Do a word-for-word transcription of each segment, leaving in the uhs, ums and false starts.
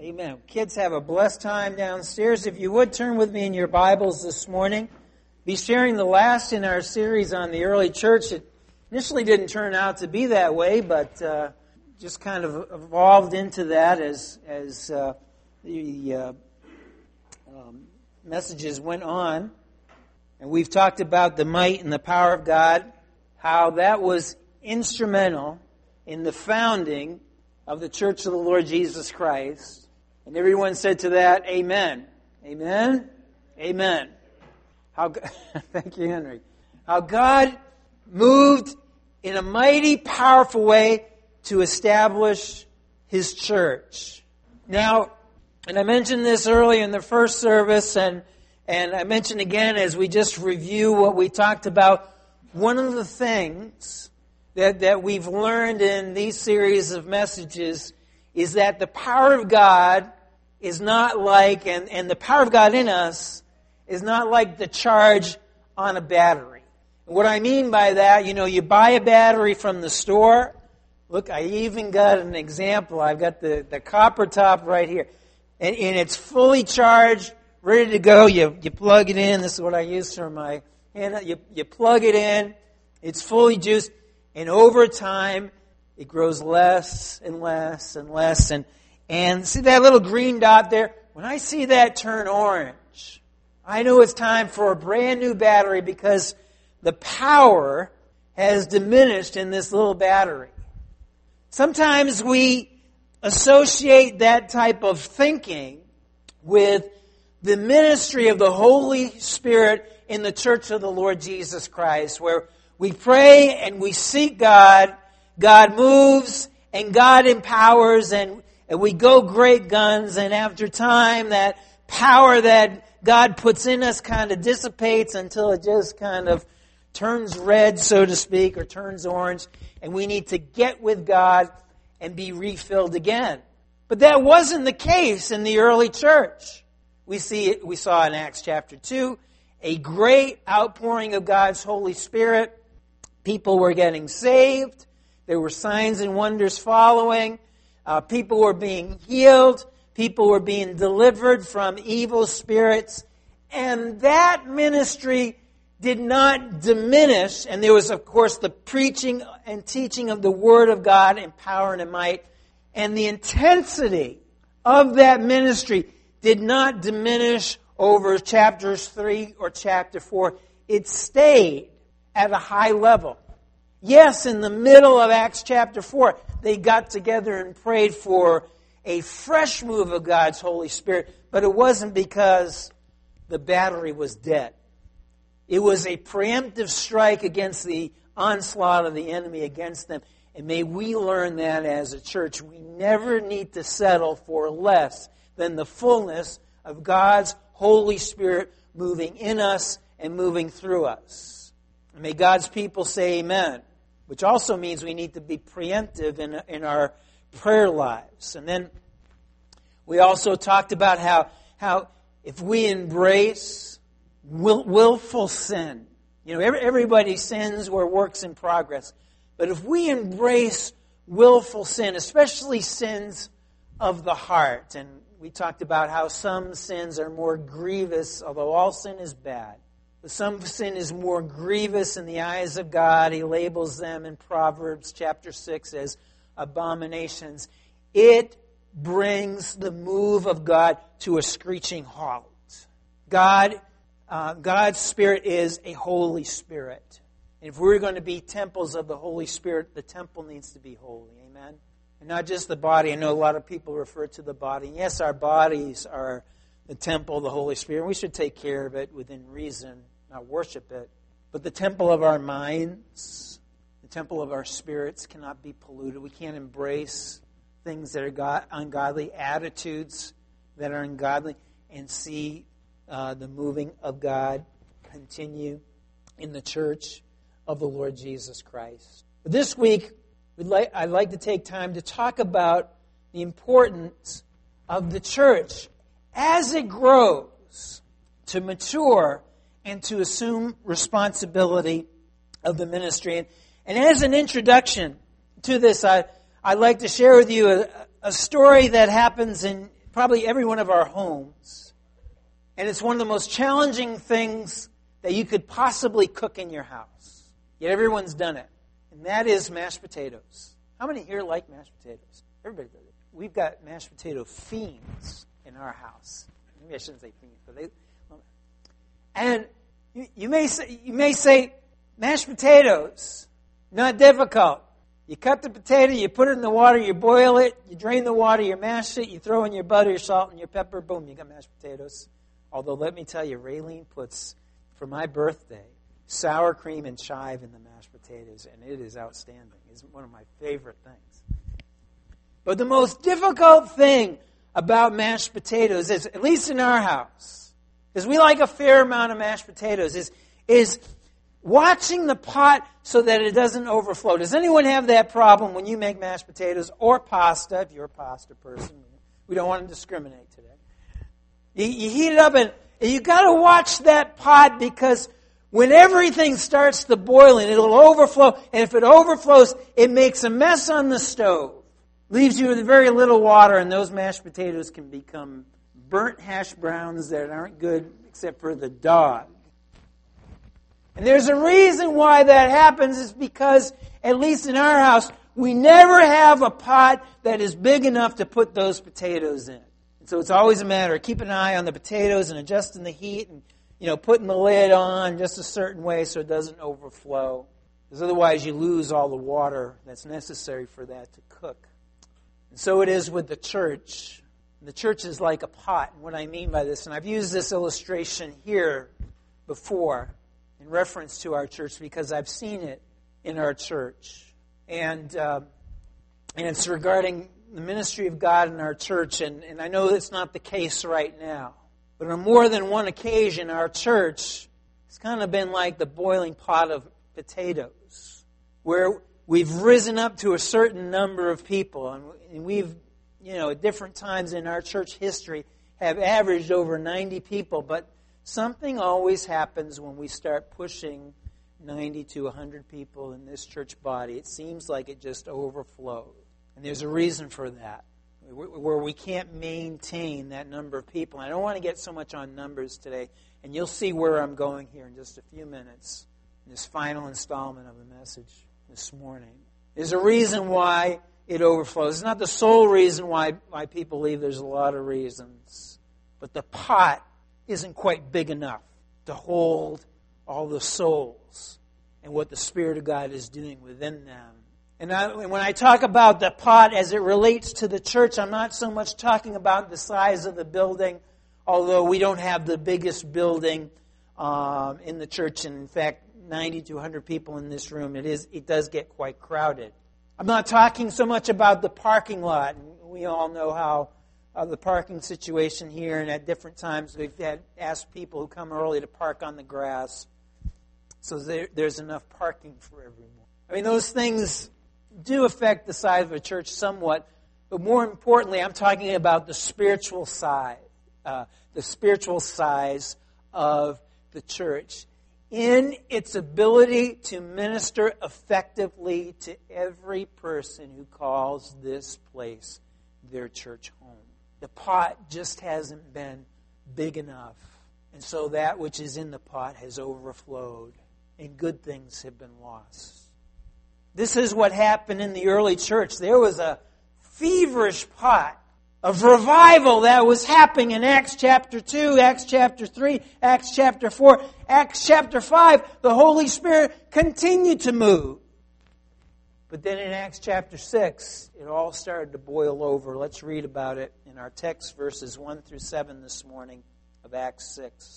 Amen. Kids, have a blessed time downstairs. If you would, turn with me in your Bibles this morning. Be sharing the last in our series on the early church. It initially didn't turn out to be that way, but uh, just kind of evolved into that as as uh, the uh, um, messages went on. And we've talked about the might and the power of God, how that was instrumental in the founding of the Church of the Lord Jesus Christ. And everyone said to that, Amen. Amen. Amen. How Thank you, Henry. How God moved in a mighty, powerful way to establish His church. Now, and I mentioned this early in the first service, and, and I mentioned again as we just review what we talked about, one of the things that, that we've learned in these series of messages is that the power of God is not like, and, and the power of God in us is not like the charge on a battery. And what I mean by that, you know, you buy a battery from the store. Look, I even got an example. I've got the, the copper top right here. And, and it's fully charged, ready to go. You, you plug it in. This is what I use for my hand. You, you plug it in. It's fully juiced. And over time, it grows less and less and less. And, and see that little green dot there? When I see that turn orange, I know it's time for a brand new battery because the power has diminished in this little battery. Sometimes we associate that type of thinking with the ministry of the Holy Spirit in the Church of the Lord Jesus Christ, where we pray and we seek God, God moves and God empowers, and, and we go great guns, and after time that power that God puts in us kind of dissipates until it just kind of turns red, so to speak, or turns orange, and we need to get with God and be refilled again. But that wasn't the case in the early church. We see it, we saw in Acts chapter two, a great outpouring of God's Holy Spirit. People were getting saved. There were signs and wonders following. Uh, people were being healed. People were being delivered from evil spirits. And that ministry did not diminish. And there was, of course, the preaching and teaching of the Word of God in power and in might. And the intensity of that ministry did not diminish over chapters three or chapter four. It stayed at a high level. Yes, in the middle of Acts chapter four, they got together and prayed for a fresh move of God's Holy Spirit, but it wasn't because the battery was dead. It was a preemptive strike against the onslaught of the enemy against them. And may we learn that as a church. We never need to settle for less than the fullness of God's Holy Spirit moving in us and moving through us. And may God's people say amen, which also means we need to be preemptive in, in our prayer lives. And then we also talked about how, how if we embrace will, willful sin, you know, every, everybody sins or works in progress, but if we embrace willful sin, especially sins of the heart, and we talked about how some sins are more grievous, although all sin is bad. But some sin is more grievous in the eyes of God. He labels them in Proverbs chapter six as abominations. It brings the move of God to a screeching halt. God, uh, God's Spirit is a Holy Spirit. And if we're going to be temples of the Holy Spirit, the temple needs to be holy. Amen? And not just the body. I know a lot of people refer to the body. Yes, our bodies are the temple of the Holy Spirit. We should take care of it within reason, not worship it. But the temple of our minds, the temple of our spirits cannot be polluted. We can't embrace things that are God, ungodly, attitudes that are ungodly, and see uh, the moving of God continue in the church of the Lord Jesus Christ. But this week, we'd like, I'd like to take time to talk about the importance of the church as it grows to mature and to assume responsibility of the ministry. And, and as an introduction to this, I, I'd like to share with you a, a story that happens in probably every one of our homes. And it's one of the most challenging things that you could possibly cook in your house. Yet everyone's done it. And that is mashed potatoes. How many here like mashed potatoes? Everybody does it. We've got mashed potato fiends in our house. Maybe I shouldn't say fiends, but they... And you, you may say, you may say, mashed potatoes, not difficult. You cut the potato, you put it in the water, you boil it, you drain the water, you mash it, you throw in your butter, your salt, and your pepper, boom, you got mashed potatoes. Although, let me tell you, Raylene puts, for my birthday, sour cream and chive in the mashed potatoes, and it is outstanding. It's one of my favorite things. But the most difficult thing about mashed potatoes is, at least in our house, because we like a fair amount of mashed potatoes, is, is watching the pot so that it doesn't overflow. Does anyone have that problem when you make mashed potatoes or pasta? If you're a pasta person, we don't want to discriminate today. You, you heat it up, and, and you got to watch that pot, because when everything starts to boil, and it'll overflow, and if it overflows, it makes a mess on the stove, leaves you with very little water, and those mashed potatoes can become burnt hash browns that aren't good except for the dog. And there's a reason why that happens. Is because, at least in our house, we never have a pot that is big enough to put those potatoes in. And so it's always a matter of keeping an eye on the potatoes and adjusting the heat and, you know, putting the lid on just a certain way so it doesn't overflow. Because otherwise you lose all the water that's necessary for that to cook. And so it is with the church. The church is like a pot. And what I mean by this, and I've used this illustration here before, in reference to our church, because I've seen it in our church. And uh, and it's regarding the ministry of God in our church. And, and I know that's not the case right now. But on more than one occasion, our church has kind of been like the boiling pot of potatoes, where we've risen up to a certain number of people. And, and we've, you know, at different times in our church history, have averaged over ninety people. But something always happens when we start pushing ninety to one hundred people in this church body. It seems like it just overflows. And there's a reason for that, where we can't maintain that number of people. I don't want to get so much on numbers today, and you'll see where I'm going here in just a few minutes, in this final installment of the message this morning. There's a reason why it overflows. It's not the sole reason why, why people leave. There's a lot of reasons. But the pot isn't quite big enough to hold all the souls and what the Spirit of God is doing within them. And I, when I talk about the pot as it relates to the church, I'm not so much talking about the size of the building, although we don't have the biggest building um, in the church. And in fact, ninety to one hundred people in this room, it is it does get quite crowded. I'm not talking so much about the parking lot. We all know how uh, the parking situation here, and at different times we've had asked people who come early to park on the grass, so there, there's enough parking for everyone. I mean, those things do affect the size of a church somewhat, but more importantly, I'm talking about the spiritual side, uh, the spiritual size of the church, in its ability to minister effectively to every person who calls this place their church home. The pot just hasn't been big enough, and so that which is in the pot has overflowed, and good things have been lost. This is what happened in the early church. There was a feverish pot of revival that was happening in Acts chapter two, Acts chapter three, Acts chapter four, Acts chapter five. The Holy Spirit continued to move. But then in Acts chapter six, it all started to boil over. Let's read about it in our text, verses one through seven this morning of Acts six.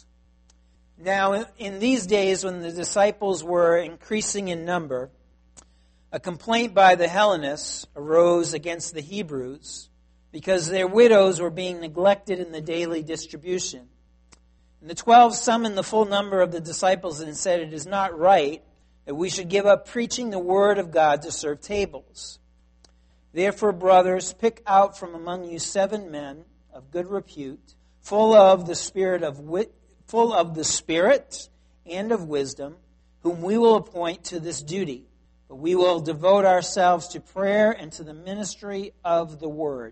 Now, in these days when the disciples were increasing in number, a complaint by the Hellenists arose against the Hebrews because their widows were being neglected in the daily distribution. And the twelve summoned the full number of the disciples and said, "It is not right that we should give up preaching the word of God to serve tables. Therefore, brothers, pick out from among you seven men of good repute, full of the spirit of wit, full of the Spirit and of wisdom, whom we will appoint to this duty. But we will devote ourselves to prayer and to the ministry of the word."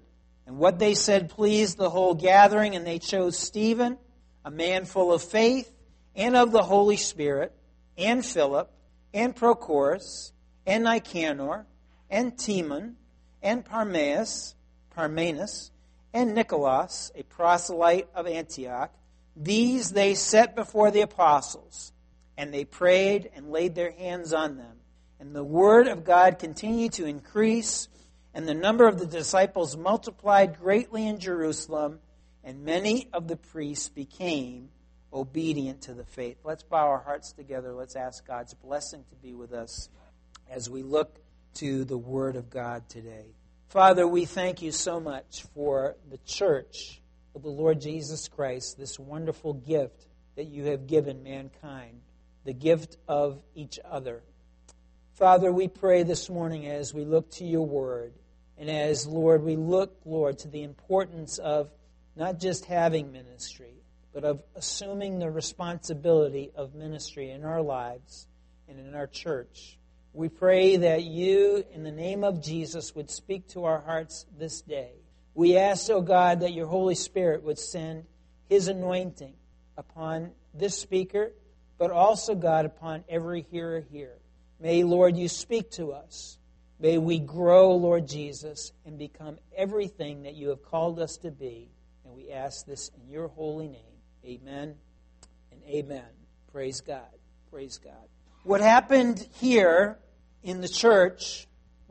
And what they said pleased the whole gathering, and they chose Stephen, a man full of faith and of the Holy Spirit, and Philip, and Prochorus, and Nicanor, and Timon, and Parmenas, Parmenas, and Nicholas, a proselyte of Antioch. These they set before the apostles, and they prayed and laid their hands on them. And the word of God continued to increase, and the number of the disciples multiplied greatly in Jerusalem, and many of the priests became obedient to the faith. Let's bow our hearts together. Let's ask God's blessing to be with us as we look to the Word of God today. Father, we thank you so much for the church of the Lord Jesus Christ, this wonderful gift that you have given mankind, the gift of each other. Father, we pray this morning as we look to your Word, and as, Lord, we look, Lord, to the importance of not just having ministry, but of assuming the responsibility of ministry in our lives and in our church. We pray that you, in the name of Jesus, would speak to our hearts this day. We ask, O God, that your Holy Spirit would send his anointing upon this speaker, but also, God, upon every hearer here. May, Lord, you speak to us. May we grow, Lord Jesus, and become everything that you have called us to be. And we ask this in your holy name. Amen and amen. Praise God. Praise God. What happened here in the church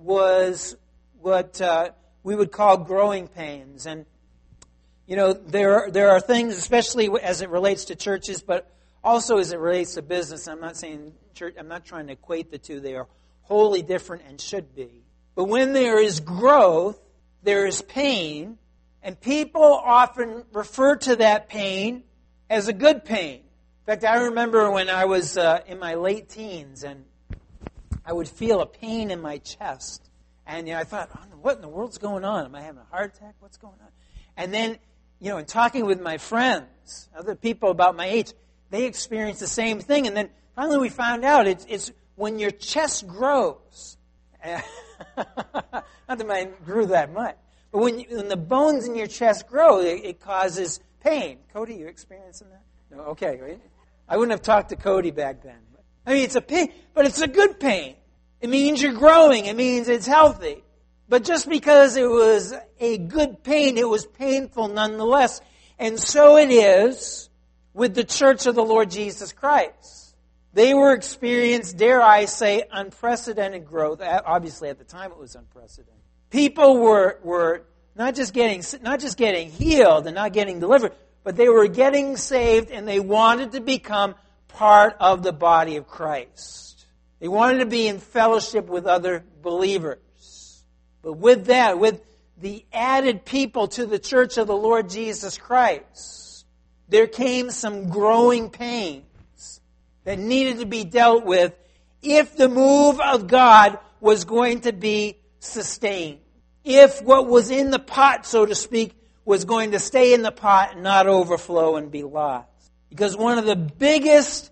was what uh, we would call growing pains. And, you know, there, there are things, especially as it relates to churches, but also as it relates to business. I'm not saying church, I'm not trying to equate the two. They are wholly different and should be. But when there is growth, there is pain, and people often refer to that pain as a good pain. In fact, I remember when I was uh, in my late teens, and I would feel a pain in my chest. And you know, I thought, oh, what in the world's going on? Am I having a heart attack? What's going on? And then, you know, in talking with my friends, other people about my age, they experienced the same thing. And then finally we found out it's, it's when your chest grows. Not that mine grew that much. But when, you, when the bones in your chest grow, it, it causes pain. Cody, you experiencing that? No, okay. Right? I wouldn't have talked to Cody back then. But, I mean, it's a pain, but it's a good pain. It means you're growing. It means it's healthy. But just because it was a good pain, it was painful nonetheless. And so it is with the church of the Lord Jesus Christ. They were experienced, dare I say, unprecedented growth. Obviously, at the time, it was unprecedented. People were were not just getting not just getting healed and not getting delivered, but they were getting saved, and they wanted to become part of the body of Christ. They wanted to be in fellowship with other believers. But with that, with the added people to the church of the Lord Jesus Christ, there came some growing pains that needed to be dealt with if the move of God was going to be sustained. If what was in the pot, so to speak, was going to stay in the pot and not overflow and be lost. Because one of the biggest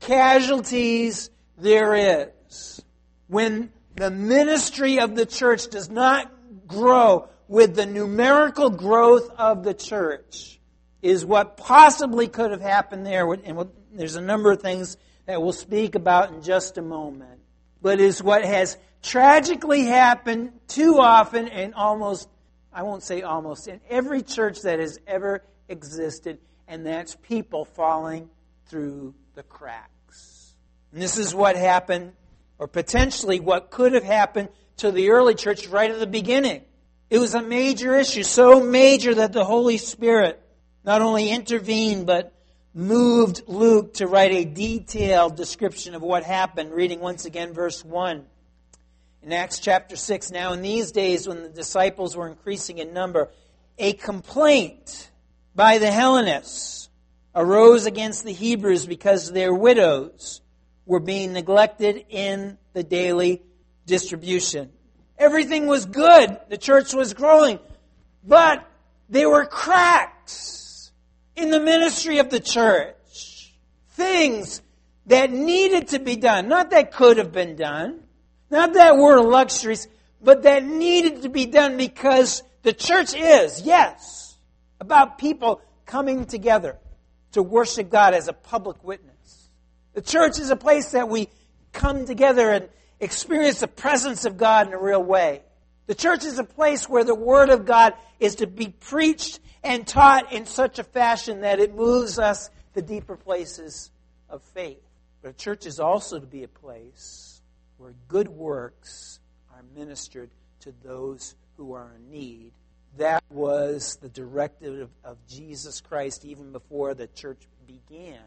casualties there is when the ministry of the church does not grow with the numerical growth of the church is what possibly could have happened there. And there's a number of things that we'll speak about in just a moment. But is what has tragically happened too often and almost, I won't say almost, in every church that has ever existed, and that's people falling through the cracks. And this is what happened, or potentially what could have happened to the early church right at the beginning. It was a major issue, so major that the Holy Spirit not only intervened, but moved Luke to write a detailed description of what happened. Reading once again verse one. In Acts chapter six, now in these days when the disciples were increasing in number, a complaint by the Hellenists arose against the Hebrews because their widows were being neglected in the daily distribution. Everything was good. The church was growing. But there were cracks in the ministry of the church. Things that needed to be done. Not that could have been done. Not that were luxuries. But that needed to be done because the The church is, yes, about people coming together to worship God as a public witness. The church is a place that we come together and experience the presence of God in a real way. The church is a place where the Word of God is to be preached and taught in such a fashion that it moves us to deeper places of faith. But a church is also to be a place where good works are ministered to those who are in need. That was the directive of, of Jesus Christ even before the church began,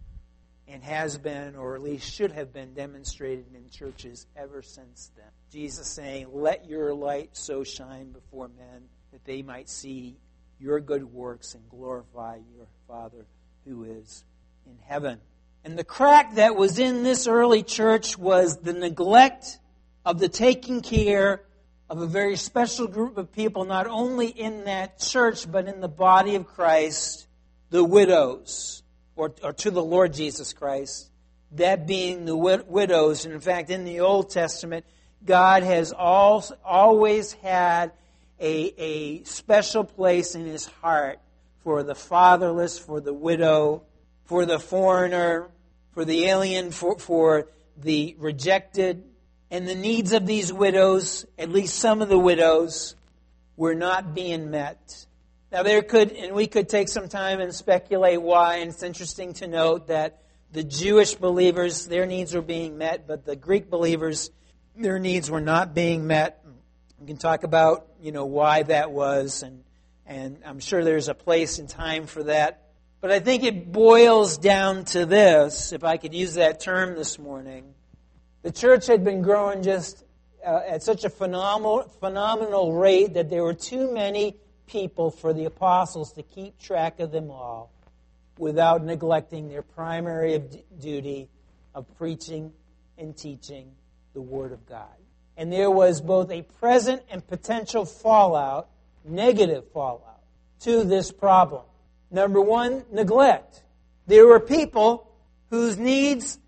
and has been, or at least should have been, demonstrated in churches ever since then. Jesus saying, "Let your light so shine before men that they might see your good works and glorify your Father who is in heaven." And the crack that was in this early church was the neglect of the taking care of a very special group of people, not only in that church, but in the body of Christ, the widows, or, or to the Lord Jesus Christ, that being the wid- widows. And in fact, in the Old Testament, God has all, always had a, a special place in His heart for the fatherless, for the widow, for the foreigner, for the alien, for, for the rejected. And the needs of these widows, at least some of the widows, were not being met. Now there could, and we could take some time and speculate why, and it's interesting to note that the Jewish believers, their needs were being met, but the Greek believers, their needs were not being met. We can talk about, you know, why that was, and, and I'm sure there's a place and time for that. But I think it boils down to this, if I could use that term this morning. The church had been growing just uh, at such a phenomenal, phenomenal rate that there were too many people for the apostles to keep track of them all without neglecting their primary duty of preaching and teaching the Word of God. And there was both a present and potential fallout, negative fallout, to this problem. Number one, neglect. There were people whose needs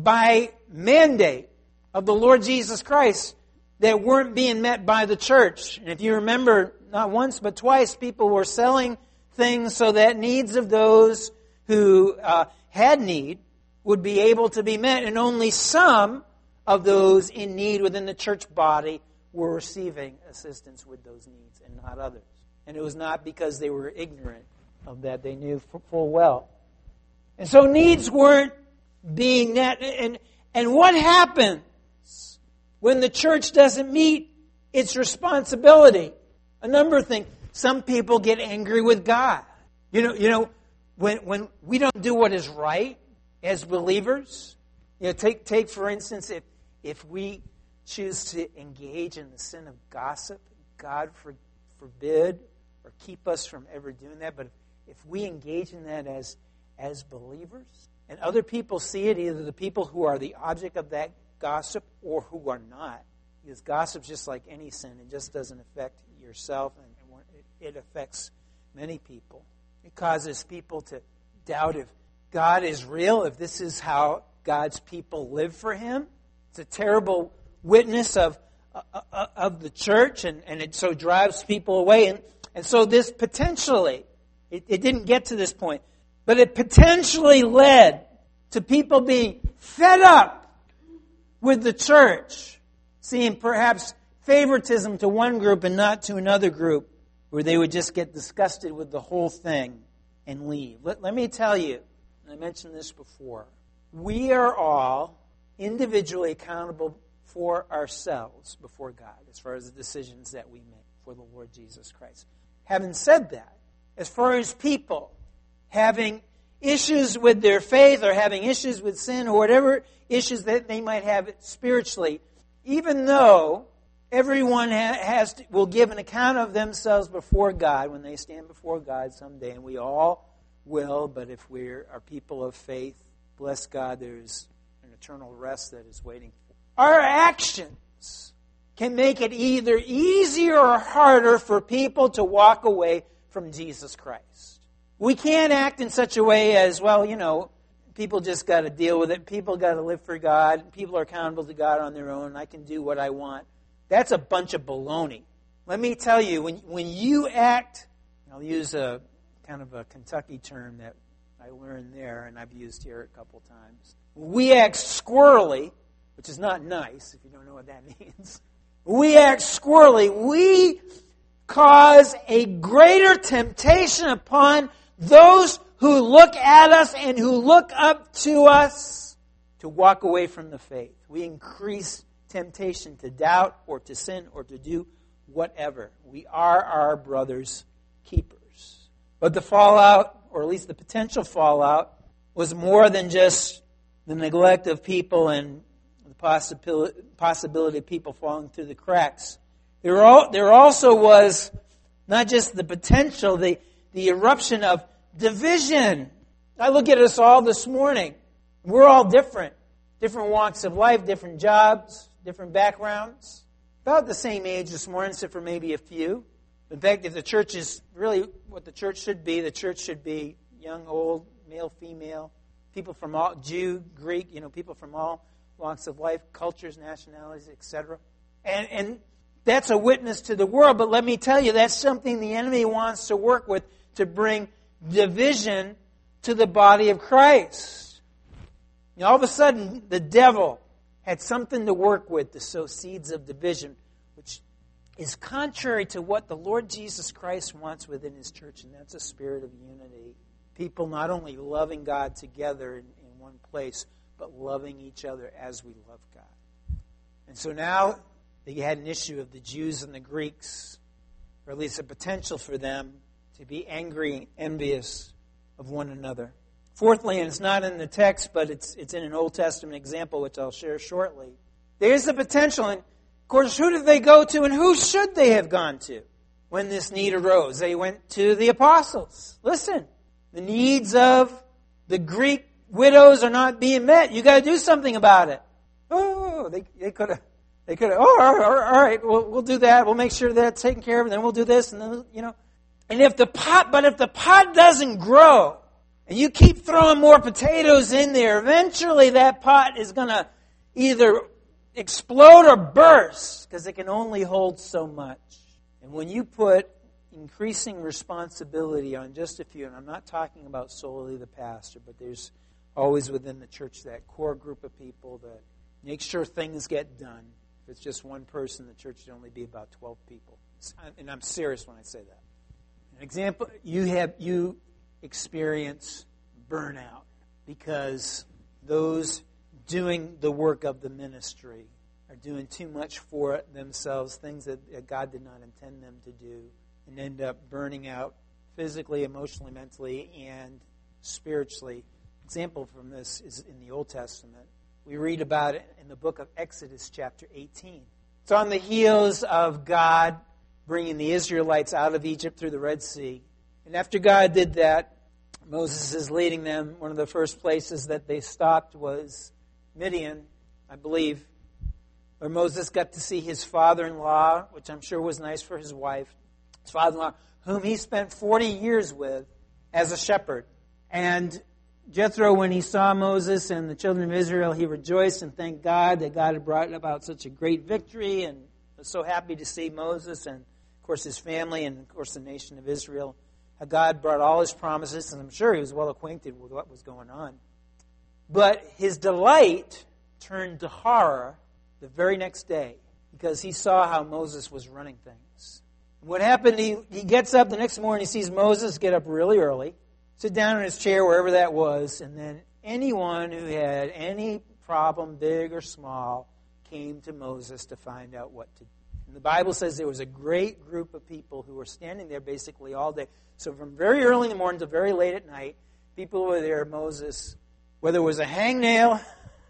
by mandate of the Lord Jesus Christ that weren't being met by the church. And if you remember, not once but twice, people were selling things so that needs of those who uh, had need would be able to be met, and only some of those in need within the church body were receiving assistance with those needs, and not others. And it was not because they were ignorant of that. They knew full well. And so needs weren't being met. And, and what happens when the church doesn't meet its responsibility? A number of things. Some people get angry with God. You know, you know, when when we don't do what is right as believers, you know, take take for instance, if if we choose to engage in the sin of gossip, God for, forbid or keep us from ever doing that. But if we engage in that as as believers, and other people see it, either the people who are the object of that gossip or who are not, because gossip's just like any sin; it just doesn't affect yourself, and it affects many people. It causes people to doubt if God is real, if this is how God's people live for Him. It's a terrible witness of uh, of the church, and, and it so drives people away. And, and so this potentially, it, it didn't get to this point, but it potentially led to people being fed up with the church, seeing perhaps favoritism to one group and not to another group, where they would just get disgusted with the whole thing and leave. Let, let me tell you, and I mentioned this before, we are all individually accountable for ourselves before God as far as the decisions that we make for the Lord Jesus Christ. Having said that, as far as people having issues with their faith or having issues with sin or whatever issues that they might have spiritually, even though everyone ha- has to, will give an account of themselves before God when they stand before God someday, and we all will, but if we are people of faith, bless God, there's an eternal rest that is waiting for. Our actions can make it either easier or harder for people to walk away from Jesus Christ. We can't act in such a way as, well, you know, people just got to deal with it. People got to live for God. People are accountable to God on their own. I can do what I want. That's a bunch of baloney. let me tell you, when when you act, I'll use a kind of a Kentucky term that I learned there, and I've used here a couple times. We act squirrely, which is not nice if you don't know what that means. We act squirrely. We cause a greater temptation upon those who look at us and who look up to us to walk away from the faith. We increase temptation to doubt or to sin or to do whatever. We are our brother's keepers. But the fallout, or at least the potential fallout, was more than just the neglect of people and the possibility, possibility of people falling through the cracks. There, all, there also was not just the potential, the, the eruption of division. I look at us all this morning. We're all different. Different walks of life, different jobs, different backgrounds. About the same age this morning, except for maybe a few. In fact, if the church is really what the church should be, the church should be young, old, male, female, people from all, Jew, Greek, you know, people from all walks of life, cultures, nationalities, et cetera. And, and that's a witness to the world, but let me tell you, that's something the enemy wants to work with to bring division to the body of Christ. You know, all of a sudden, the devil had something to work with to sow seeds of division, which is contrary to what the Lord Jesus Christ wants within His church, and that's a spirit of unity. People not only loving God together in, in one place, but loving each other as we love God. And so now they had an issue of the Jews and the Greeks, or at least a potential for them to be angry and envious of one another. Fourthly, and it's not in the text, but it's it's in an Old Testament example, which I'll share shortly. There's the potential, and of course, who did they go to, and who should they have gone to when this need arose? They went to the apostles. Listen, the needs of the Greek widows are not being met. You got to do something about it. Oh, they they could have. They could have. Oh, all right, all right, we'll we'll do that. We'll make sure that's taken care of, and then we'll do this, and then you know. And if the pot, but if the pot doesn't grow, and you keep throwing more potatoes in there, eventually that pot is going to either explode or burst, because it can only hold so much. And when you put increasing responsibility on just a few, and I'm not talking about solely the pastor, but there's always within the church that core group of people that make sure things get done. If it's just one person, the church should only be about twelve people. And I'm serious when I say that. An example, you have you experience burnout because those doing the work of the ministry are doing too much for themselves, things that God did not intend them to do, and end up burning out physically, emotionally, mentally, and spiritually. Example from this is in the Old Testament. We read about it in the book of Exodus chapter eighteen. It's on the heels of God bringing the Israelites out of Egypt through the Red Sea. And after God did that, Moses is leading them. One of the first places that they stopped was Midian, I believe, where Moses got to see his father-in-law, which I'm sure was nice for his wife, his father-in-law, whom he spent forty years with as a shepherd. And Jethro, when he saw Moses and the children of Israel, he rejoiced and thanked God that God had brought about such a great victory, and was so happy to see Moses and, of course, his family and, of course, the nation of Israel. How God brought all His promises, and I'm sure he was well acquainted with what was going on. But his delight turned to horror the very next day because he saw how Moses was running things. What happened, he, he gets up the next morning, he sees Moses get up really early, sit down in his chair, wherever that was, and then anyone who had any problem, big or small, came to Moses to find out what to do. And the Bible says there was a great group of people who were standing there basically all day. So from very early in the morning to very late at night, people were there, Moses, whether it was a hangnail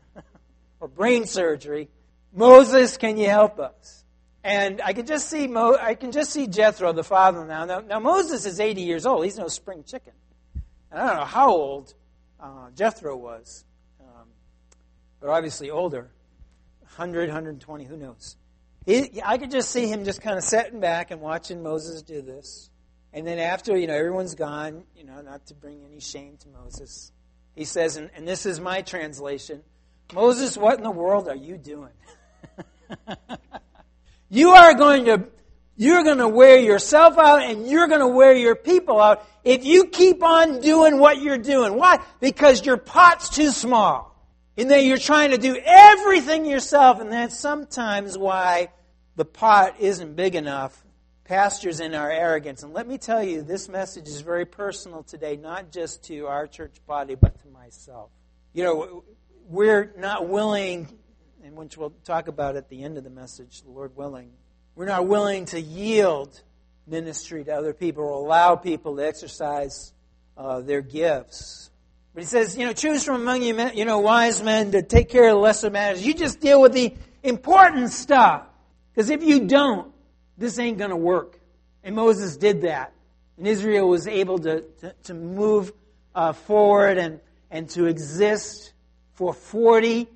or brain surgery, Moses, can you help us? And I can just see Mo, I can just see Jethro, the father now. now. Now Moses is eighty years old. He's no spring chicken. And I don't know how old uh, Jethro was, um, but obviously older, one hundred, one hundred twenty, who knows? He, I could just see him just kind of sitting back and watching Moses do this. And then after, you know, everyone's gone, you know, not to bring any shame to Moses, he says, and, and this is my translation, Moses, what in the world are you doing? You are going to You're going to wear yourself out and you're going to wear your people out if you keep on doing what you're doing. Why? Because your pot's too small. And then you're trying to do everything yourself, and that's sometimes why the pot isn't big enough. Pastors in our arrogance. And let me tell you, this message is very personal today, not just to our church body, but to myself. You know, we're not willing, and which we'll talk about at the end of the message, the Lord willing, we're not willing to yield ministry to other people or allow people to exercise uh, their gifts. But he says, you know, choose from among you, men, you know, wise men to take care of the lesser matters. You just deal with the important stuff. Because if you don't, this ain't going to work. And Moses did that. And Israel was able to, to, to move uh, forward and, and to exist for forty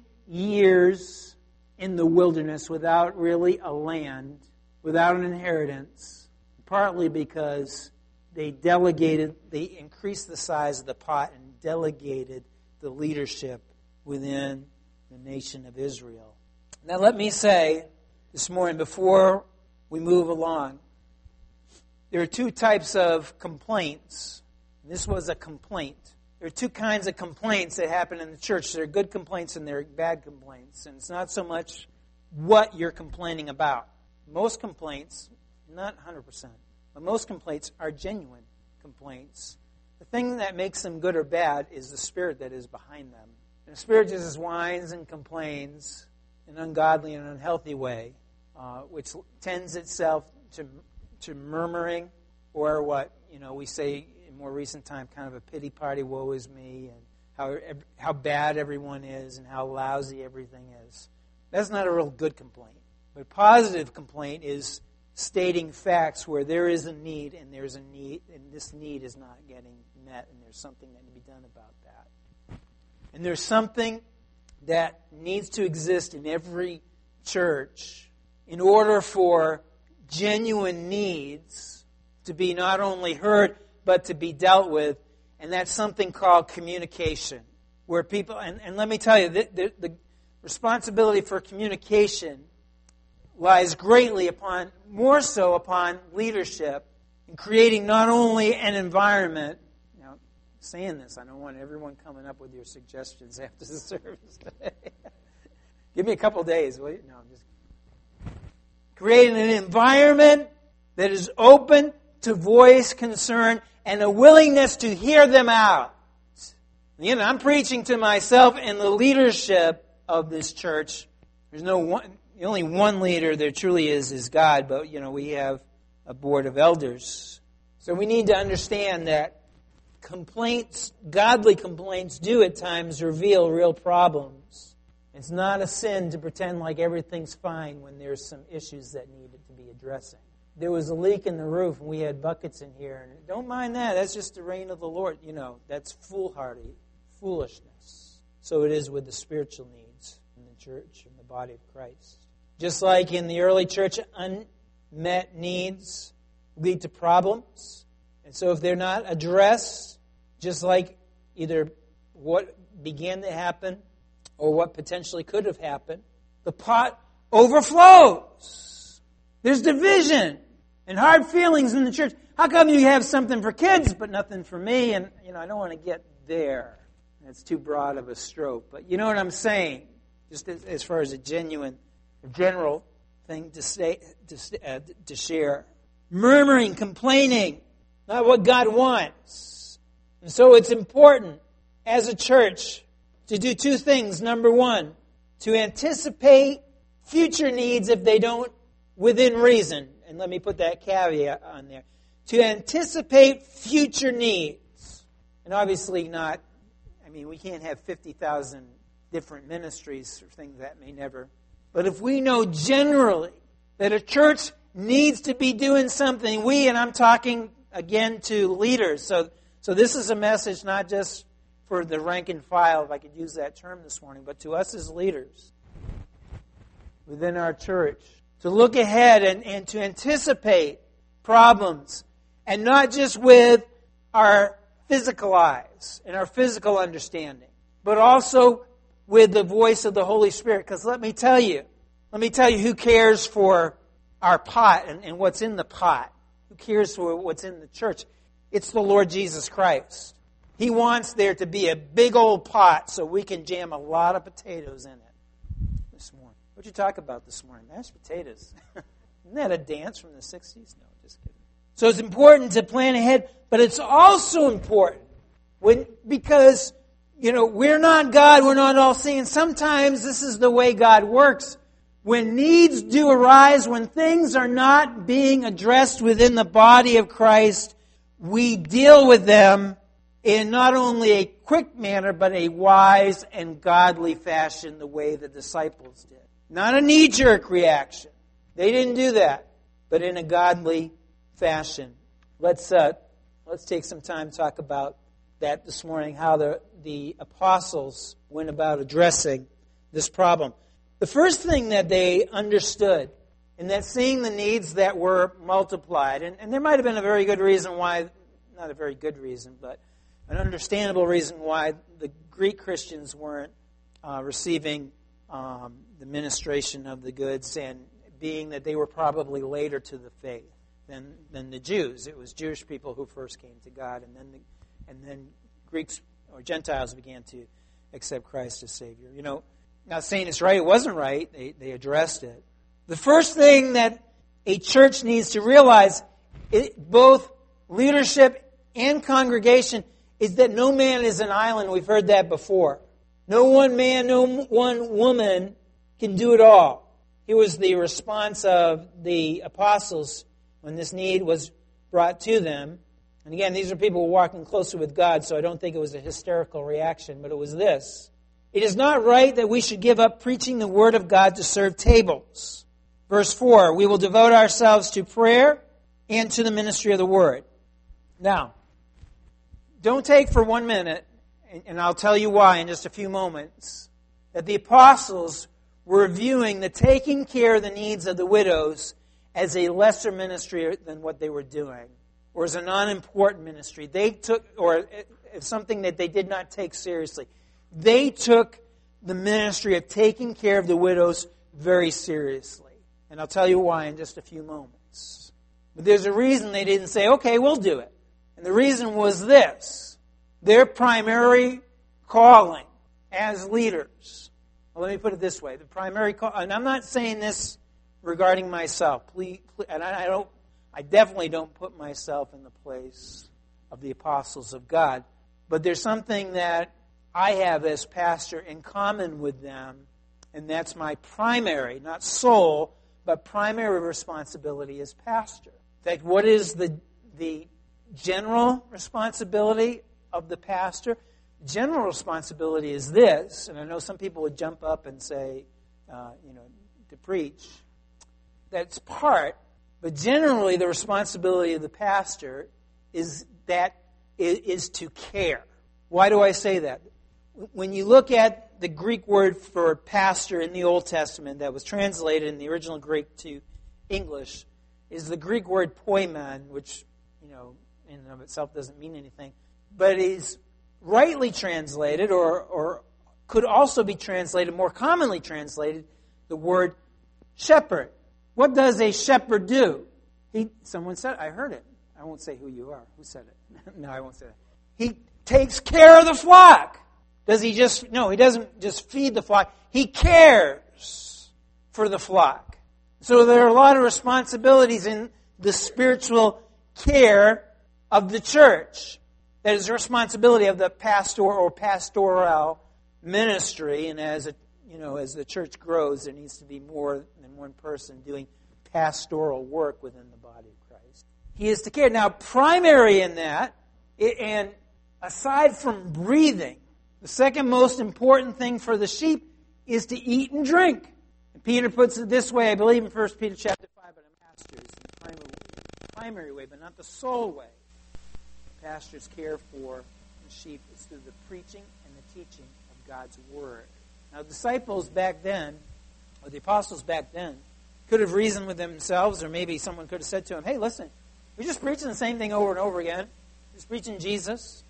years in the wilderness without really a land, without an inheritance, partly because they delegated, they increased the size of the pot and delegated the leadership within the nation of Israel. Now let me say this morning, before we move along, there are two types of complaints. This was a complaint. There are two kinds of complaints that happen in the church. There are good complaints and there are bad complaints. And it's not so much what you're complaining about. Most complaints, not one hundred percent, but most complaints are genuine complaints. The thing that makes them good or bad is the spirit that is behind them. And the spirit just whines and complains in an ungodly and unhealthy way, uh, which tends itself to to murmuring, or what you know we say in more recent time, kind of a pity party, woe is me, and how how bad everyone is and how lousy everything is. That's not a real good complaint. But positive complaint is stating facts where there is a need and there's a need and this need is not getting met and there's something that can be done about that. And there's something that needs to exist in every church in order for genuine needs to be not only heard but to be dealt with, and that's something called communication. Where people, and, and let me tell you, the, the, the responsibility for communication lies greatly upon, more so upon leadership in creating not only an environment. Now, saying this, I don't want everyone coming up with your suggestions after the service today. Give me a couple days, will you? No, I'm just creating an environment that is open to voice concern and a willingness to hear them out. You know, I'm preaching to myself and the leadership of this church. There's no one. The only one leader there truly is is God, but, you know, we have a board of elders. So we need to understand that complaints, godly complaints, do at times reveal real problems. It's not a sin to pretend like everything's fine when there's some issues that need to be addressing. There was a leak in the roof and we had buckets in here. And don't mind that. That's just the reign of the Lord. You know, that's foolhardy, foolishness. So it is with the spiritual needs in the church, in the body of Christ. Just like in the early church, unmet needs lead to problems. And so if they're not addressed, just like either what began to happen or what potentially could have happened, the pot overflows. There's division and hard feelings in the church. How come you have something for kids but nothing for me? And, you know, I don't want to get there. That's too broad of a stroke. But you know what I'm saying? Just as, as far as a genuine general thing to say, to, uh, to share. Murmuring, complaining, not what God wants. And so it's important as a church to do two things. Number one, to anticipate future needs if they don't, within reason. And let me put that caveat on there. To anticipate future needs. And obviously not, I mean, we can't have fifty thousand different ministries or things that may never. But if we know generally that a church needs to be doing something, we, and I'm talking again to leaders, so so this is a message not just for the rank and file, if I could use that term this morning, but to us as leaders within our church, to look ahead and, and to anticipate problems, and not just with our physical eyes and our physical understanding, but also with the voice of the Holy Spirit. Because let me tell you, let me tell you who cares for our pot and, and what's in the pot? Who cares for what's in the church? It's the Lord Jesus Christ. He wants there to be a big old pot so we can jam a lot of potatoes in it this morning. What'd you talk about this morning? Mashed potatoes. Isn't that a dance from the sixties? No, just kidding. So it's important to plan ahead, but it's also important when because, you know, we're not God, we're not all-seeing. Sometimes this is the way God works. When needs do arise, when things are not being addressed within the body of Christ, we deal with them in not only a quick manner, but a wise and godly fashion, the way the disciples did. Not a knee-jerk reaction. They didn't do that, but in a godly fashion. Let's uh, let's take some time to talk about that this morning, how the, the apostles went about addressing this problem. The first thing that they understood, in that seeing the needs that were multiplied, and, and there might have been a very good reason why, not a very good reason, but an understandable reason why the Greek Christians weren't uh, receiving um, the ministration of the goods, and being that they were probably later to the faith than than the Jews. It was Jewish people who first came to God, and then the, and then Greeks or Gentiles began to accept Christ as Savior. You know, not saying it's right, it wasn't right. They they addressed it. The first thing that a church needs to realize, it, both leadership and congregation, is that no man is an island. We've heard that before. No one man, no one woman can do it all. It was the response of the apostles when this need was brought to them. And again, these are people walking closer with God, so I don't think it was a hysterical reaction, but it was this. It is not right that we should give up preaching the Word of God to serve tables. Verse four, we will devote ourselves to prayer and to the ministry of the Word. Now, don't take for one minute, and I'll tell you why in just a few moments, that the apostles were viewing the taking care of the needs of the widows as a lesser ministry than what they were doing, or as a non-important ministry. They took, or as something that they did not take seriously. They took the ministry of taking care of the widows very seriously. And I'll tell you why in just a few moments. But there's a reason they didn't say, okay, we'll do it. And the reason was this. Their primary calling as leaders. Well, let me put it this way. The primary call, and I'm not saying this regarding myself. Please, please, and I don't, I definitely don't put myself in the place of the apostles of God. But there's something that I have as pastor in common with them, and that's my primary, not sole, but primary responsibility as pastor. In fact, what is the the general responsibility of the pastor? General responsibility is this, and I know some people would jump up and say, uh, you know, to preach. That's part, but generally the responsibility of the pastor is that is to care. Why do I say that? When you look at the Greek word for pastor in the Old Testament that was translated in the original Greek to English, is the Greek word poimen, which, you know, in and of itself doesn't mean anything, but is rightly translated, or, or could also be translated, more commonly translated, the word shepherd. What does a shepherd do? He, someone said, I heard it. I won't say who you are. Who said it? No, I won't say that. He takes care of the flock. Does he just, no, he doesn't just feed the flock. He cares for the flock. So there are a lot of responsibilities in the spiritual care of the church. That is the responsibility of the pastor or pastoral ministry. And as a, you know, as the church grows, there needs to be more than one person doing pastoral work within the body of Christ. He is to care. Now, primary in that, and aside from breathing, the second most important thing for the sheep is to eat and drink. And Peter puts it this way, I believe in First Peter chapter five, but I'm pastors in the primary, primary way, but not the sole way. The pastors care for the sheep is through the preaching and the teaching of God's Word. Now, disciples back then, or the apostles back then, could have reasoned with themselves, or maybe someone could have said to them, hey, listen, we're just preaching the same thing over and over again. We're just preaching Jesus.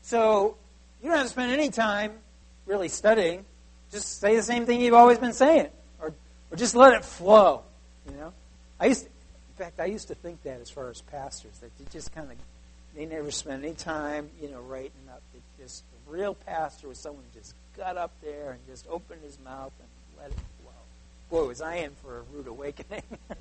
So you don't have to spend any time really studying. Just say the same thing you've always been saying. Or or just let it flow. You know? I used to, fact, I used to think that as far as pastors, that they just kind of, they never spent any time, you know, writing up. It just, a real pastor was someone who just got up there and just opened his mouth and let it flow. Boy, was I in for a rude awakening.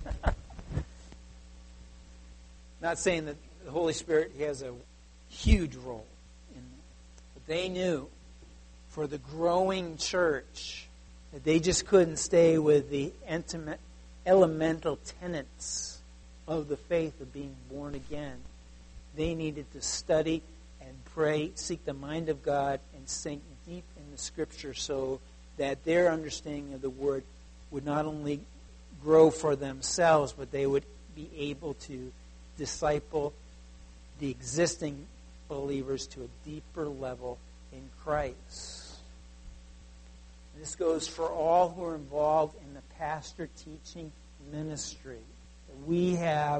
Not saying that the Holy Spirit has a huge role in that. But they knew for the growing church that they just couldn't stay with the intimate, elemental tenets of the faith of being born again. They needed to study and pray, seek the mind of God, and sink deep in the Scripture so that their understanding of the Word would not only grow for themselves, but they would be able to disciple the existing believers to a deeper level in Christ. And this goes for all who are involved in the pastor teaching ministry. We have,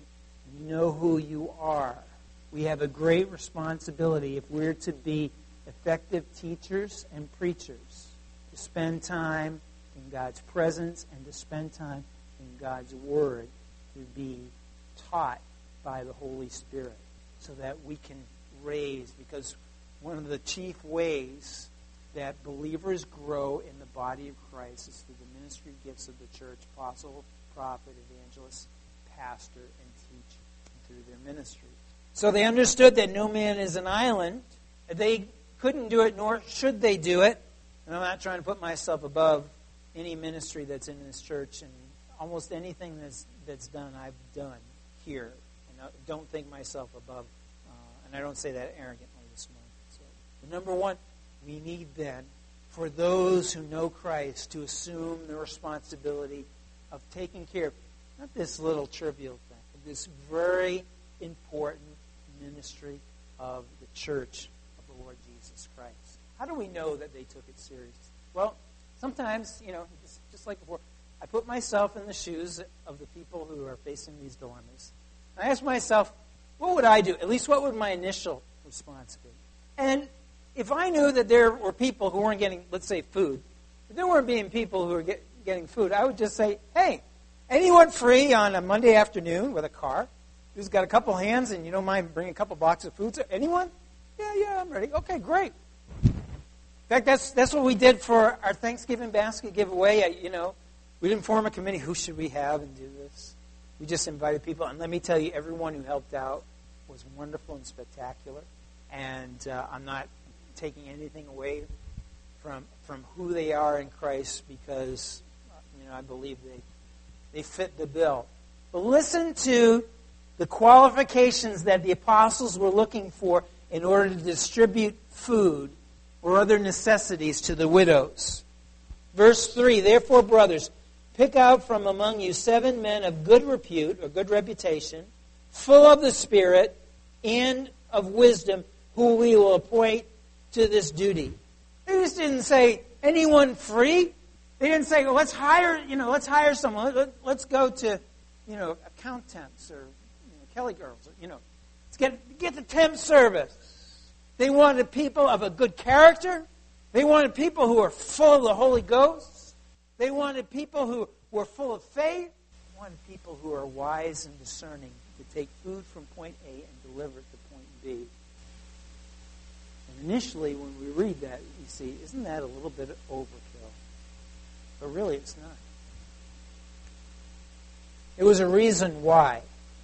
you know who you are. We have a great responsibility if we're to be effective teachers and preachers, to spend time in God's presence and to spend time in God's Word, to be taught by the Holy Spirit so that we can raise, because one of the chief ways that believers grow in the body of Christ is through the ministry gifts of the church, apostle, prophet, evangelist, pastor, and teacher, and through their ministry. So they understood that no man is an island. They couldn't do it, nor should they do it. And I'm not trying to put myself above any ministry that's in this church, and almost anything that's that's done, I've done here. And I don't think myself above, uh, and I don't say that arrogantly this morning. So, but number one, we need then, for those who know Christ, to assume the responsibility of taking care of not this little trivial thing, but this very important ministry of the church of the Lord Jesus Christ. How do we know that they took it seriously? Well, sometimes, you know, just, just like before, I put myself in the shoes of the people who are facing these dilemmas. I ask myself, what would I do? At least what would my initial response be? And if I knew that there were people who weren't getting, let's say, food, if there weren't being people who were get, getting food, I would just say, hey, anyone free on a Monday afternoon with a car who's got a couple hands and you don't mind bringing a couple boxes of food? So, anyone? Yeah, yeah, I'm ready. Okay, great. In fact, that's that's what we did for our Thanksgiving basket giveaway. I, you know, we didn't form a committee. Who should we have and do this? We just invited people. And let me tell you, everyone who helped out was wonderful and spectacular. And uh, I'm not taking anything away from from who they are in Christ, because you know I believe they they fit the bill. But listen to the qualifications that the apostles were looking for in order to distribute food or other necessities to the widows. Verse three, therefore, brothers, pick out from among you seven men of good repute or good reputation, full of the Spirit and of wisdom, who we will appoint to this duty. They just didn't say anyone free. They didn't say, well, let's hire, you know, let's hire someone. Let, let's go to, you know, accountants or you know, Kelly girls. Or, you know, let's get get the temp service. They wanted people of a good character. They wanted people who were full of the Holy Ghost. They wanted people who were full of faith. They wanted people who are wise and discerning to take food from point A and deliver it to point B. And initially, when we read that, you see, isn't that a little bit of overkill? But really, it's not. There was a reason why.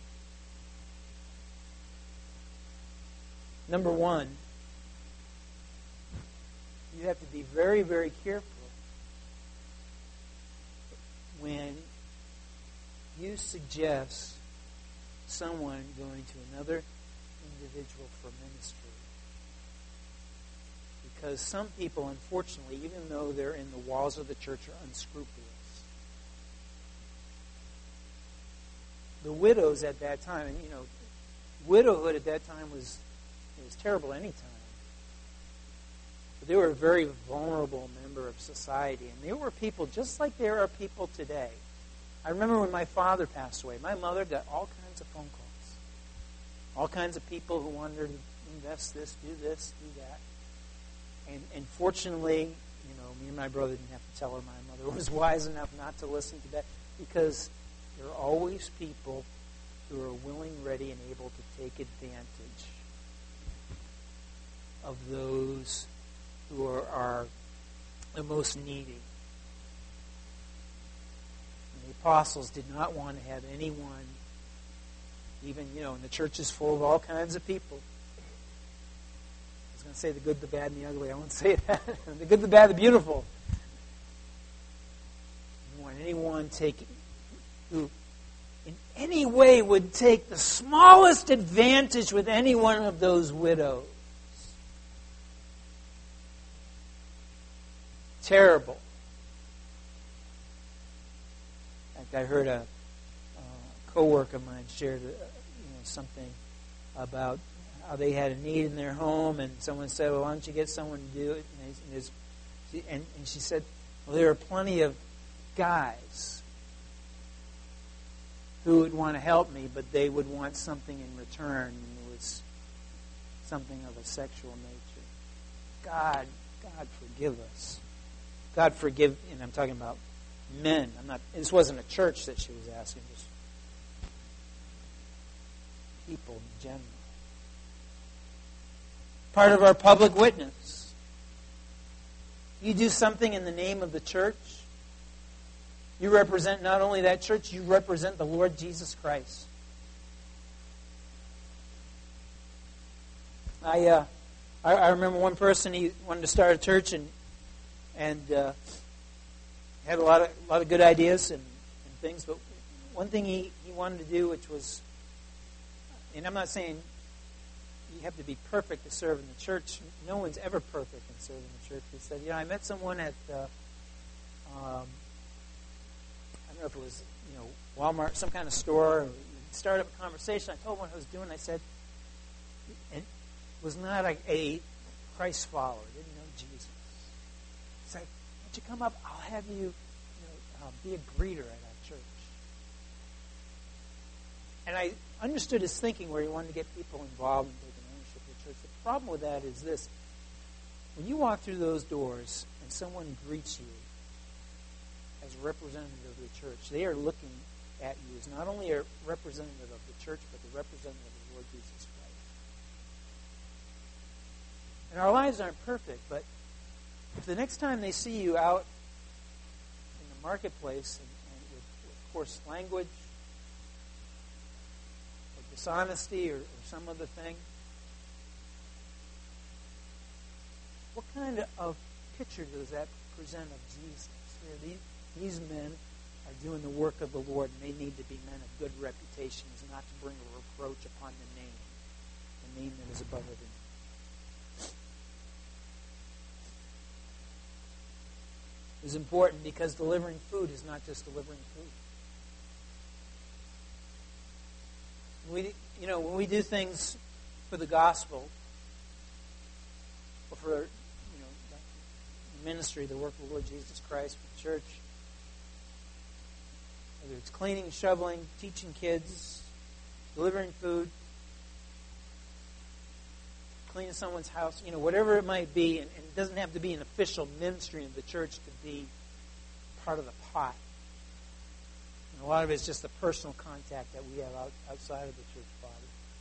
Number one, you have to be very, very careful when you suggest someone going to another individual for ministry. Because some people, unfortunately, even though they're in the walls of the church, are unscrupulous. The widows at that time, and you know, widowhood at that time was it was terrible any time. But they were a very vulnerable member of society, and there were people just like there are people today. I remember when my father passed away, my mother got all kinds of phone calls. All kinds of people who wanted her to invest this, do this, do that. And, and fortunately, you know, me and my brother didn't have to tell her. My mother was wise enough not to listen to that, because there are always people who are willing, ready, and able to take advantage of those who are, are the most needy. And the apostles did not want to have anyone, even, you know, and the church is full of all kinds of people. I was going to say the good, the bad, and the ugly. I won't say that. The good, the bad, the beautiful. You don't want anyone take, who in any way would take the smallest advantage with any one of those widows. Terrible. In fact, I heard a, a co-worker of mine shared a, you know, something about how they had a need in their home, and someone said, well, why don't you get someone to do it? And, and, she, and, and she said, well, there are plenty of guys who would want to help me, but they would want something in return, and it was something of a sexual nature. God, God forgive us. God forgive, and I'm talking about men. I'm not. This wasn't a church that she was asking, just people in general. Part of our public witness. You do something in the name of the church. You represent not only that church, you represent the Lord Jesus Christ. I uh, I, I remember one person, he wanted to start a church, and and uh, had a lot of a lot of good ideas and, and things. But one thing he, he wanted to do, which was, and I'm not saying you have to be perfect to serve in the church. No one's ever perfect in serving the church. He said, you know, I met someone at, uh, um, I don't know if it was, you know, Walmart, some kind of store. We started up a conversation. I told him what I was doing. I said, and was not a, a Christ follower. Didn't know Jesus. He said, why don't you come up? I'll have you, you know, uh, be a greeter at our church. And I understood his thinking where he wanted to get people involved and taking ownership of the church. The problem with that is this. When you walk through those doors and someone greets you as a representative of the church, they are looking at you as not only a representative of the church, but the representative of the Lord Jesus Christ. And our lives aren't perfect, but if the next time they see you out in the marketplace and, and with, with coarse language, or dishonesty, or, or some other thing, what kind of picture does that present of Jesus? You know, these, these men are doing the work of the Lord, and they need to be men of good reputation, is not to bring a reproach upon the name, the name that is above every name. Is important because delivering food is not just delivering food. We, you know, when we do things for the gospel, or for, you know, the ministry, the work of the Lord Jesus Christ, for the church, whether it's cleaning, shoveling, teaching kids, delivering food, cleaning someone's house, you know, whatever it might be, and, and it doesn't have to be an official ministry of the church to be part of the pot. And a lot of it's just the personal contact that we have out, outside of the church body.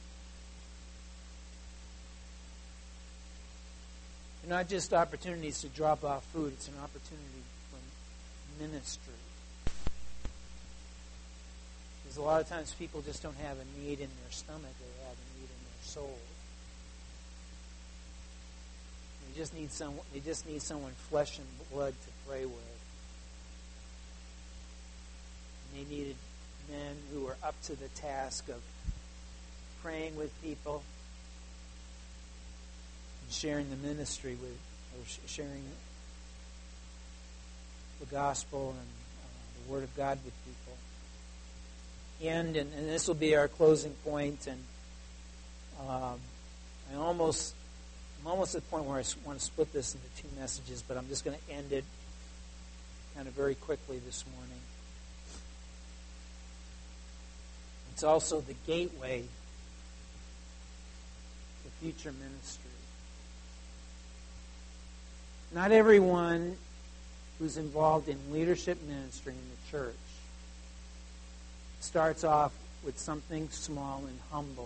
They're not just opportunities to drop off food, it's an opportunity for ministry. Because a lot of times people just don't have a need in their stomach, they have a need in their soul. They just need some. They just need someone flesh and blood to pray with. And they needed men who were up to the task of praying with people and sharing the ministry with, or sharing the gospel and uh, the Word of God with people. And and, and this will be our closing point. And um, I almost. I'm almost at the point where I want to split this into two messages, but I'm just going to end it kind of very quickly this morning. It's also the gateway to future ministry. Not everyone who's involved in leadership ministry in the church starts off with something small and humble,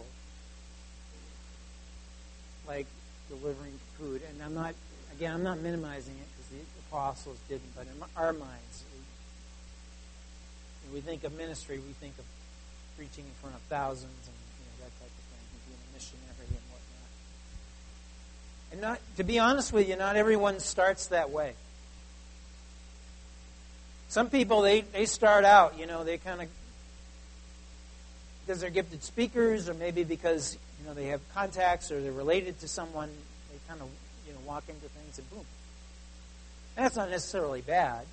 like delivering food. And I'm not, again, I'm not minimizing it because the apostles didn't, but in our minds, when we think of ministry, we think of preaching in front of thousands and you know, that type of thing, and being a missionary and whatnot. And not, to be honest with you, not everyone starts that way. Some people, they, they start out, you know, they kind of, because they're gifted speakers, or maybe because, you know, they have contacts or they're related to someone, they kind of, you know, walk into things and boom. And that's not necessarily bad.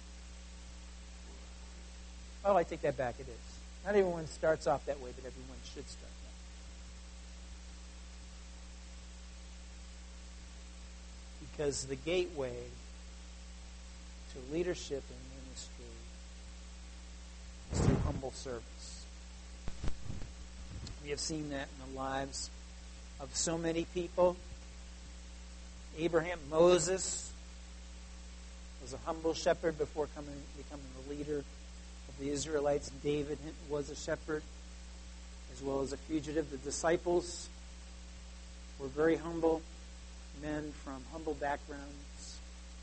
Oh, I take that back, it is. Not everyone starts off that way, but everyone should start that way. Because the gateway to leadership and ministry is through humble service. We have seen that in the lives of so many people. Abraham, Moses was a humble shepherd before coming, becoming the leader of the Israelites. David was a shepherd as well as a fugitive. The disciples were very humble men from humble backgrounds.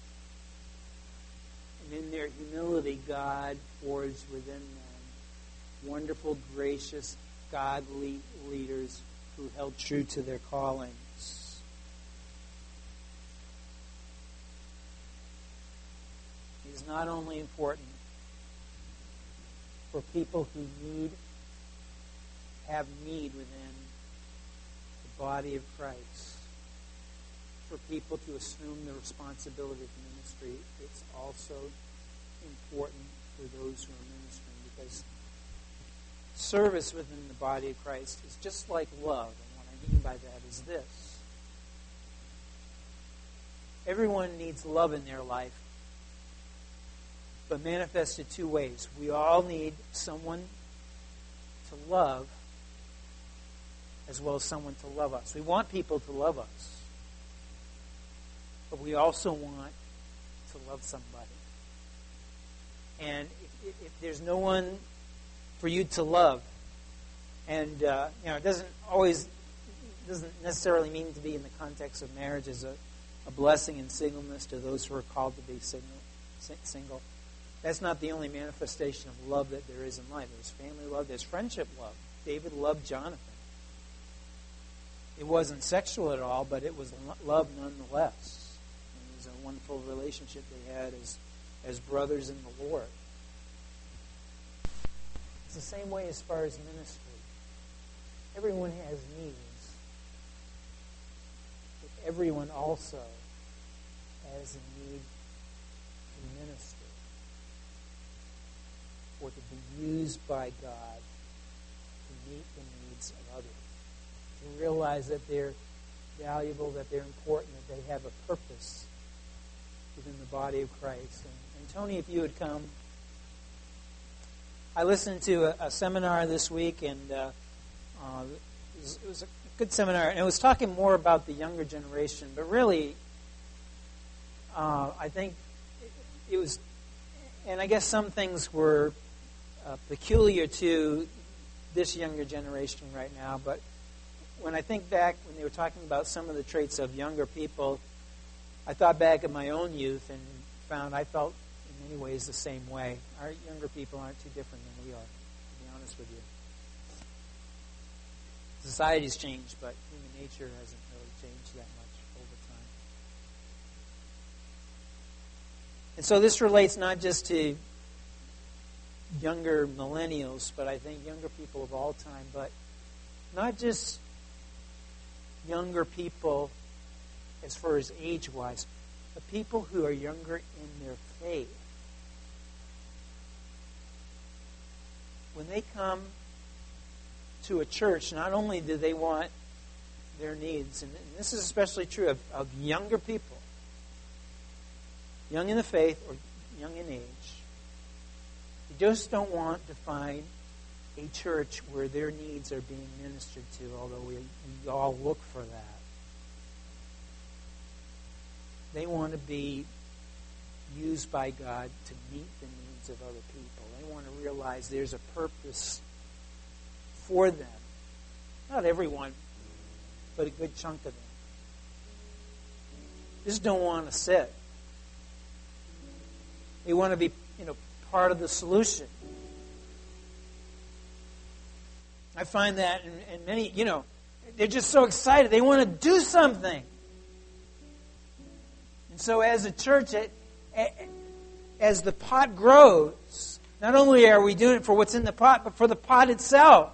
And in their humility, God forged within them wonderful, gracious, godly leaders who held true to their callings. It is not only important for people who need, have need within the body of Christ, for people to assume the responsibility of ministry. It's also important for those who are ministering, because service within the body of Christ is just like love. And what I mean by that is this. Everyone needs love in their life, but manifested two ways. We all need someone to love as well as someone to love us. We want people to love us, but we also want to love somebody. And if, if, if there's no one for you to love, and uh, you know, it doesn't always doesn't necessarily mean to be in the context of marriage as a, a blessing in singleness to those who are called to be single. Single. That's not the only manifestation of love that there is in life. There's family love. There's friendship love. David loved Jonathan. It wasn't sexual at all, but it was love nonetheless. It was a wonderful relationship they had as as brothers in the Lord. It's the same way as far as ministry. Everyone has needs, but everyone also has a need to minister, or to be used by God to meet the needs of others, to realize that they're valuable, that they're important, that they have a purpose within the body of Christ. And, and Tony, if you would come. I listened to a, a seminar this week, and uh, uh, it, was, it was a good seminar, and it was talking more about the younger generation, but really, uh, I think it, it was, and I guess some things were uh, peculiar to this younger generation right now, but when I think back, when they were talking about some of the traits of younger people, I thought back of my own youth and found I felt in many ways the same way. Our younger people aren't too different than we are, to be honest with you. Society's changed, but human nature hasn't really changed that much over time. And so this relates not just to younger millennials, but I think younger people of all time, but not just younger people as far as age-wise, but people who are younger in their faith. When they come to a church, not only do they want their needs, and this is especially true of, of younger people, young in the faith or young in age, they just don't want to find a church where their needs are being ministered to, although we, we all look for that. They want to be used by God to meet the needs of other people. They want to realize there's a purpose for them. Not everyone, but a good chunk of them. Just don't want to sit. They want to be, you know, part of the solution. I find that in, in many, you know, they're just so excited. They want to do something. And so as a church, it, as the pot grows, not only are we doing it for what's in the pot, but for the pot itself.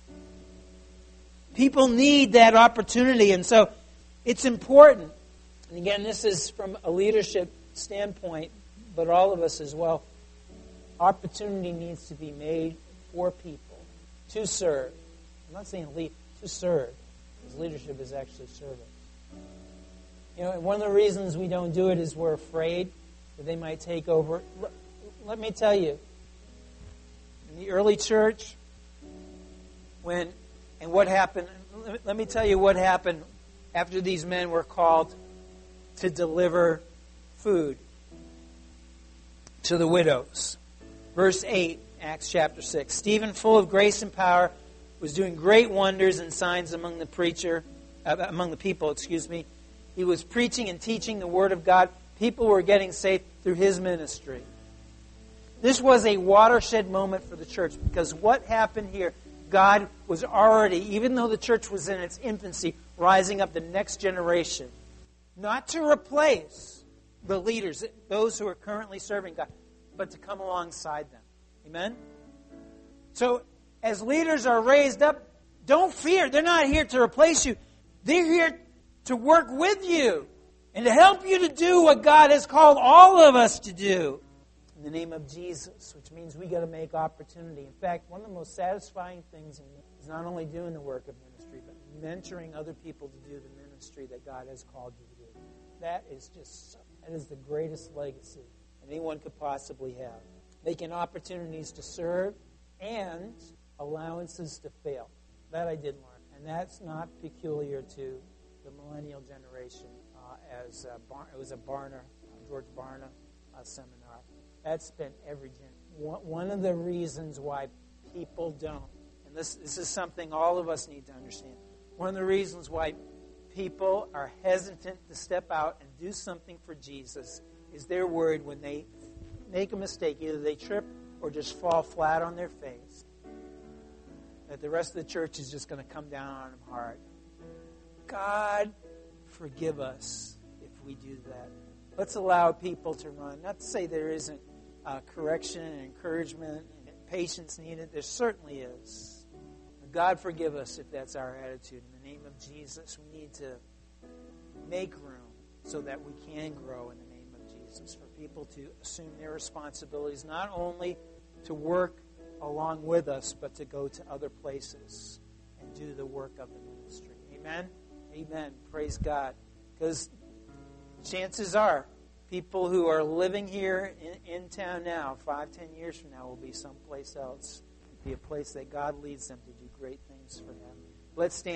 People need that opportunity, and so it's important. And again, this is from a leadership standpoint, but all of us as well. Opportunity needs to be made for people to serve. I'm not saying lead, to serve, because leadership is actually service. You know, and one of the reasons we don't do it is we're afraid that they might take over. Let me tell you, in the early church, when and what happened, let me tell you what happened after these men were called to deliver food to the widows. Verse eight, Acts chapter six. Stephen, full of grace and power, was doing great wonders and signs among the preacher, uh, among the people, excuse me. He was preaching and teaching the Word of God. People were getting saved through his ministry. This was a watershed moment for the church, because what happened here, God was already, even though the church was in its infancy, rising up the next generation. Not to replace the leaders, those who are currently serving God, but to come alongside them. Amen? So, as leaders are raised up, don't fear. They're not here to replace you. They're here to work with you and to help you to do what God has called all of us to do. In the name of Jesus, which means we got to make opportunity. In fact, one of the most satisfying things in is not only doing the work of ministry, but mentoring other people to do the ministry that God has called you to do. That is just, that is the greatest legacy anyone could possibly have. Making opportunities to serve and allowances to fail. That I did learn. And that's not peculiar to the millennial generation, uh, as uh, Bar- it was a Barna, uh, George Barna uh, seminar. That's been every gen. One, one of the reasons why people don't, and this, this is something all of us need to understand, one of the reasons why people are hesitant to step out and do something for Jesus is they're worried when they make a mistake, either they trip or just fall flat on their face, that the rest of the church is just going to come down on them hard. God, forgive us if we do that. Let's allow people to run. Not to say there isn't uh, correction and encouragement and patience needed. There certainly is. But God, forgive us if that's our attitude. In the name of Jesus, we need to make room so that we can grow in the name of Jesus. For people to assume their responsibilities, not only to work along with us, but to go to other places and do the work of the ministry. Amen? Amen. Praise God. Because chances are, people who are living here in, in town now, five, ten years from now, will be someplace else. It'll be a place that God leads them to do great things for Him. Let's stand.